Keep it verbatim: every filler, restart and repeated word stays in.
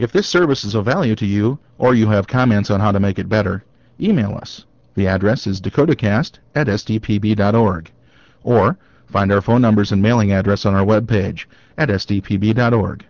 If this service is of value to you, or you have comments on how to make it better, email us. The address is dakotacast at s d p b dot org. Or find our phone numbers and mailing address on our webpage at s d p b dot org.